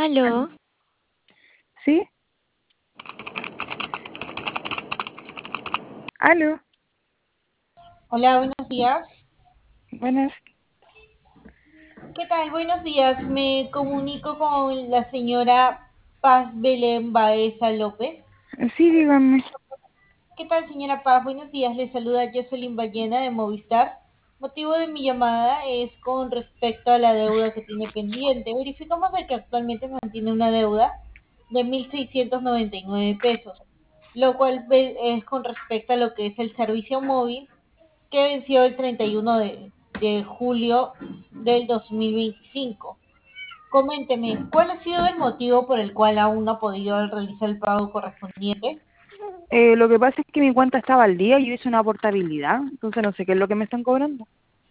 Aló, ¿Sí? ¿Aló? Hola, buenos días. Buenas. ¿Qué tal? Buenos días. Me comunico con la señora Paz Belén Baeza López. Sí, dígame. ¿Qué tal, señora Paz? Buenos días. Le saluda Jocelyn Ballena de Movistar. Motivo de mi llamada es con respecto a la deuda que tiene pendiente. Verificamos de que actualmente mantiene una deuda de 1.699 pesos, lo cual es con respecto a lo que es el servicio móvil que venció el 31 de julio del 2025. Coménteme, ¿cuál ha sido el motivo por el cual aún no ha podido realizar el pago correspondiente? Lo que pasa es que mi cuenta estaba al día y yo hice una portabilidad, entonces no sé qué es lo que me están cobrando.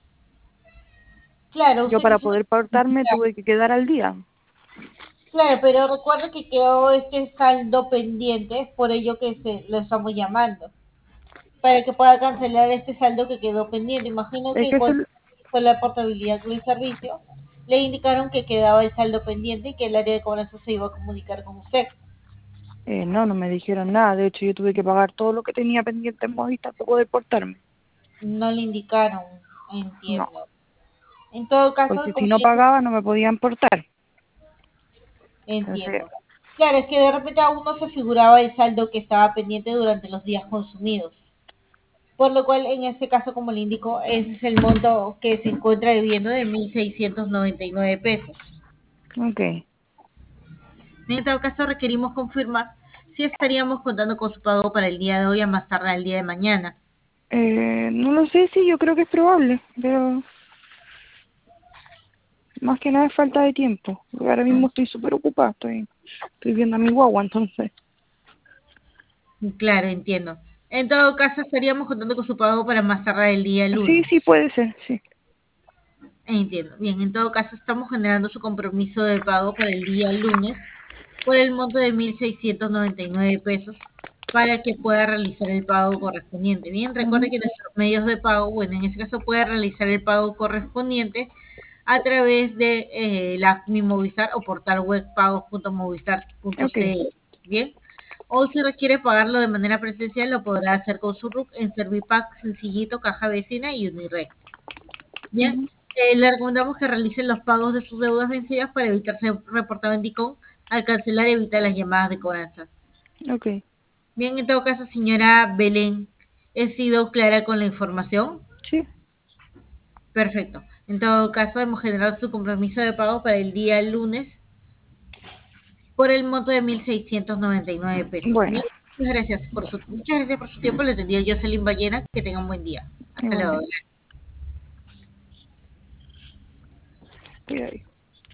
Claro, Yo usted para hizo una... poder portarme tuve que quedar al día. Claro, pero recuerde que quedó este saldo pendiente, es por ello que lo estamos llamando, para que pueda cancelar este saldo que quedó pendiente. Imagino Es que que eso, cuando hizo la portabilidad del servicio, le indicaron que quedaba el saldo pendiente y que el área de cobranza se iba a comunicar con usted. no me dijeron nada. De hecho, yo tuve que pagar todo lo que tenía pendiente en Movistar para poder portarme. No le indicaron, No, entiendo. En todo caso, porque si como no ya pagaba no me podían portar. Entonces, entiendo. Claro, es que de repente aún no se figuraba el saldo que estaba pendiente durante los días consumidos. Por lo cual, en este caso, como le indico, ese es el monto que se encuentra debiendo de 1.699 pesos. ok. En todo caso, requerimos confirmar si estaríamos contando con su pago para el día de hoy a más tardar el día de mañana. No lo sé, sí, yo creo que es probable, pero más que nada es falta de tiempo. Porque ahora mismo estoy súper ocupada, estoy viendo a mi guagua, entonces. Claro, entiendo. En todo caso, estaríamos contando con su pago para más tardar el día Sí, sí, lunes. puede ser, sí. Entiendo. Bien, en todo caso estamos generando su compromiso de pago para el día lunes por el monto de 1.699 pesos para que pueda realizar el pago correspondiente. Bien, recuerde Ujú. que nuestros medios de pago, bueno, en este caso puede realizar el pago correspondiente a través de Mi Movistar o portal web Ok, pagos.movistar.cl. Bien, o si requiere pagarlo de manera presencial, lo podrá hacer con su RUC en Servipack, Sencillito, Caja Vecina y Unirect. Bien, ujú, le recomendamos que realicen los pagos de sus deudas vencidas para evitar ser reportado en DICOM. Al cancelar, evita las llamadas de cobranza. ok. Bien, en todo caso, señora Belén, ¿he sido clara con la información? Sí, Perfecto. En todo caso, hemos generado su compromiso de pago para el día lunes por el monto de 1.699 pesos. bueno, Bien, muchas gracias por su tiempo. Le atendió Jocelyn Ballena. Que tenga un buen día. Hasta luego. igualmente. Cuidado.